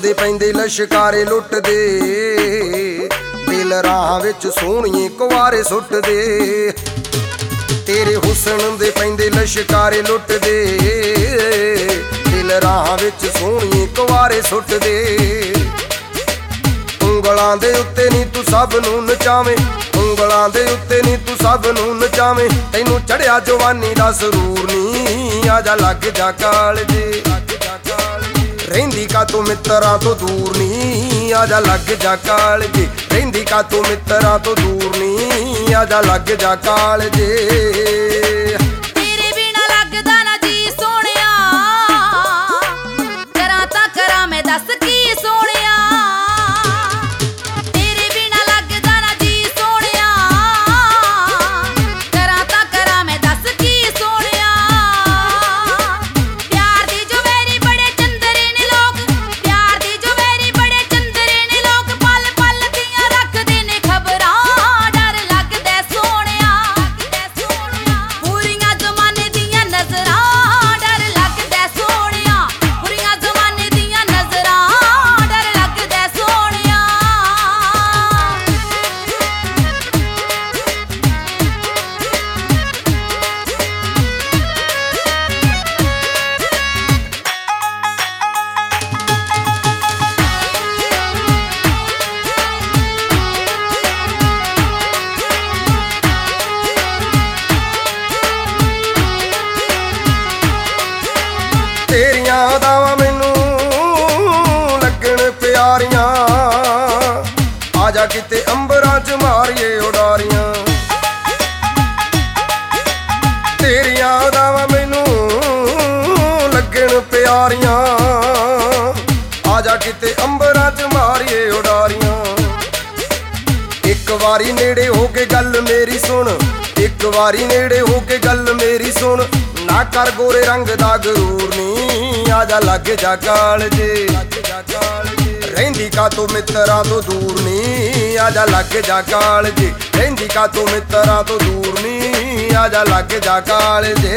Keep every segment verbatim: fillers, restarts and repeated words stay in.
ਦੇ ਪੈਂਦੇ ਲਸ਼ਕਾਰੇ ਲੁੱਟਦੇ, ਦਿਲ ਰਾਹਾਂ ਵਿੱਚ ਸੋਹਣੀਏ ਕੁਵਾਰੇ ਸੁੱਟਦੇ। ਤੇਰੇ ਹੁਸਨ ਦੇ ਪੈਂਦੇ ਲਸ਼ਕਾਰੇ ਲੁੱਟਦੇ, ਦਿਲ ਰਾਹਾਂ ਵਿੱਚ ਸੋਹਣੀਏ ਕੁਵਾਰੇ ਸੁੱਟਦੇ। ਉਂਗਲਾਂ ਦੇ ਉੱਤੇ ਨੀ ਤੂੰ ਸਭ ਨੂੰ ਨਚਾਵੇਂ, ਉਂਗਲਾਂ ਦੇ ਉੱਤੇ ਨੀ ਤੂੰ ਸਭ ਨੂੰ ਨਚਾਵੇਂ। ਤੈਨੂੰ ਚੜਿਆ ਜਵਾਨੀ ਦਾ ਸਰੂਰ ਨੀ, ਆਜਾ ਲੱਗ ਜਾ ਕਾਲਜੇ। ਰਹਿੰਦੀ ਕਾ ਤੂੰ ਮਿੱਤਰਾਂ ਤੋਂ ਦੂਰ ਨੀ, ਆਜਾ ਲੱਗ ਜਾ ਕਾਲਜੇ। ਰਹਿੰਦੀ ਕਾ ਤੂੰ ਮਿੱਤਰਾਂ ਤੋਂ ਦੂਰ ਨੀ, ਆਜਾ ਲੱਗ ਜਾ ਕਾਲਜੇ। ਤੇਰੀਆਂ ਅਦਾਵਾਂ ਮੈਨੂੰ ਲੱਗਣ ਪਿਆਰੀਆਂ, ਆਜਾ ਕਿਤੇ ਅੰਬਰਾਂ 'ਚ ਮਾਰੀਏ ਉਡਾਰੀਆਂ। ਤੇਰੀਆਂ ਅਦਾਵਾਂ ਮੈਨੂੰ ਲੱਗਣ ਪਿਆਰੀਆਂ, ਆਜਾ ਕਿਤੇ ਅੰਬਰਾਂ 'ਚ ਮਾਰੀਏ ਉਡਾਰੀਆਂ। ਇੱਕ ਵਾਰੀ ਨੇੜੇ ਹੋ ਕੇ ਗੱਲ ਮੇਰੀ ਸੁਣ, ਇੱਕ ਵਾਰੀ ਨੇੜੇ ਹੋ ਕੇ ਗੱਲ ਮੇਰੀ ਸੁਣ। ਨਾ ਕਰ ਗੋਰੇ ਰੰਗ ਦਾ ਗਰੂਰ ਨੀ, ਆਜਾ ਲੱਗ ਜਾ ਕਾਲਜੇ। ਰਹਿੰਦੀ ਕਾ ਤੂੰ ਮਿੱਤਰਾਂ ਤੋਂ ਦੂਰ ਨੀ, ਆਜਾ ਲੱਗ ਜਾ ਕਾਲਜੇ। ਰਹਿੰਦੀ ਕਾ ਤੂੰ ਮਿੱਤਰਾਂ ਤੋਂ ਦੂਰ ਨੀ, ਆਜਾ ਲੱਗ ਜਾ ਕਾਲਜੇ।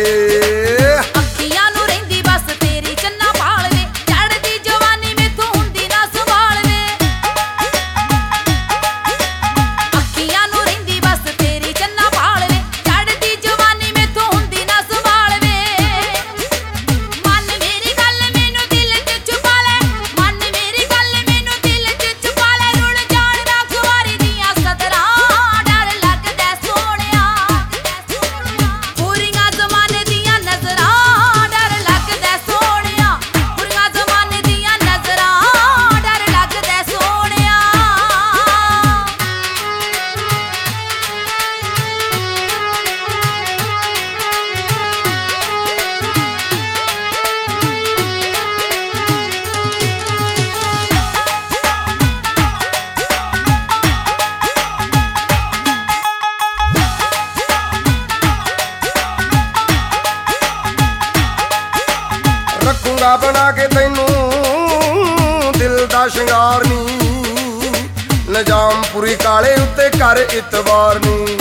ਰੱਖੂੰਗਾ ਬਣਾ ਕੇ ਤੈਨੂੰ ਦਿਲ ਦਾ ਸ਼ਿੰਗਾਰ ਨੀ, ਨਿਜ਼ਾਮਪੁਰੀ ਕਾਲੇ ਉੱਤੇ ਕਰ ਇਤਵਾਰ ਨੀ।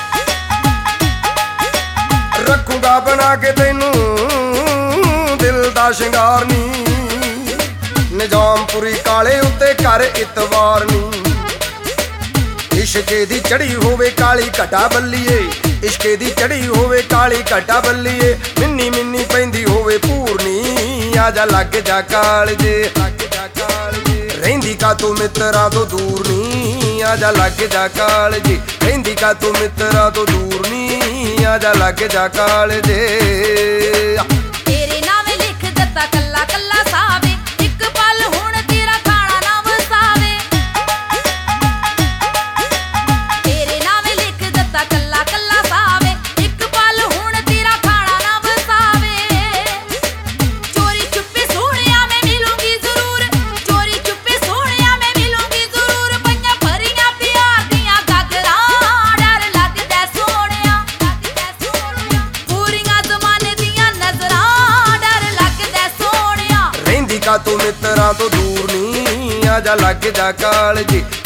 ਰੱਖੂੰਗਾ ਬਣਾ ਕੇ ਤੈਨੂੰ ਦਿਲ ਦਾ ਸ਼ਿੰਗਾਰ ਨੀ, ਨਿਜ਼ਾਮਪੁਰੀ ਕਾਲੇ ਉੱਤੇ ਕਰ ਇਤਵਾਰ ਨੀ। ਇਸ਼ਕੇ ਦੀ ਚੜੀ ਹੋਵੇ ਕਾਲੀ ਘਟਾ ਬੱਲੀਏ, ਇਸ਼ਕੇ ਦੀ ਚੜੀ ਹੋਵੇ ਕਾਲੀ ਘਟਾ ਬੱਲੀਏ। ਮਿੰਨੀ ਮਿੰਨੀ ਪੈਂਦੀ ਹੋਵੇ ਪੂਰਨੀ, ਆਜਾ ਲੱਗ ਜਾ ਕਾਲਜੇ। ਰਹਿੰਦੀ ਕਾ ਤੂੰ ਮਿੱਤਰਾਂ ਤੋਂ ਦੂਰ ਨੀ, ਆਜਾ ਲੱਗ ਜਾ ਕਾਲਜੇ। ਰਹਿੰਦੀ ਕਾ ਤੂੰ ਮਿੱਤਰਾਂ ਤੋਂ ਦੂਰ ਨੀ, ਆਜਾ ਲੱਗ ਜਾ ਕਾਲਜੇ। ਤੇਰੇ ਨਾਵੇਂ ਲਿਖ ਦਿੱਤਾ ਕੱਲਾ ਕੱਲਾ ਸਾਵੇ, ਇੱਕ ਪਲ ਹੁਣ ਤੇਰਾ ਖਾਣਾ ਨਾ ਵਸਾਵੇ। ਤੇਰੇ ਨਾਵੇਂ ਲਿਖ ਦਿੱਤਾ ਕੱਲਾ ਕੱਲਾ ਸਾਵੇ, ਇੱਕ ਪਲ ਹੁਣ ਤੇਰਾ ਖਾਣਾ ਨਾ ਵਸਾਵੇ। ਚੋਰੀ ਛੁਪੇ ਸੋਹਣਿਆ ਮੈਂ ਮਿਲੂੰਗੀ ਜ਼ਰੂਰ, ਚੋਰੀ ਛੁਪੇ ਸੋਹਣਿਆ ਮੈਂ ਮਿਲੂੰਗੀ ਜ਼ਰੂਰ। ਪਈਆਂ ਭਰੀਆਂ ਪਿਆਰ ਦੀਆਂ ਗਾਗਰਾਂ, ਡਰ ਲੱਗਦਾ ਸੋਹਣਿਆ, ਪੂਰੀਆਂ ਜ਼ਮਾਨੇ ਦੀਆਂ ਨਜ਼ਰਾਂ, ਡਰ ਲੱਗਦਾ ਸੋਹਣਿਆ। ਰਹਿੰਦੀ ਕਾ ਤੂੰ ਮਿੱਤਰਾਂ ਤੋਂ ਦੂਰ ਨੀ, ਆਜਾ ਲੱਗ ਜਾ ਕਾਲਜੇ।